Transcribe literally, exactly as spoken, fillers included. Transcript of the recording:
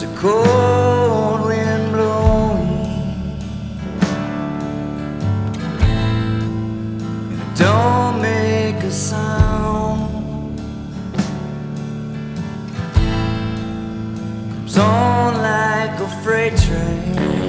There's a cold wind blowing, and it don't make a sound. Comes on like a freight train,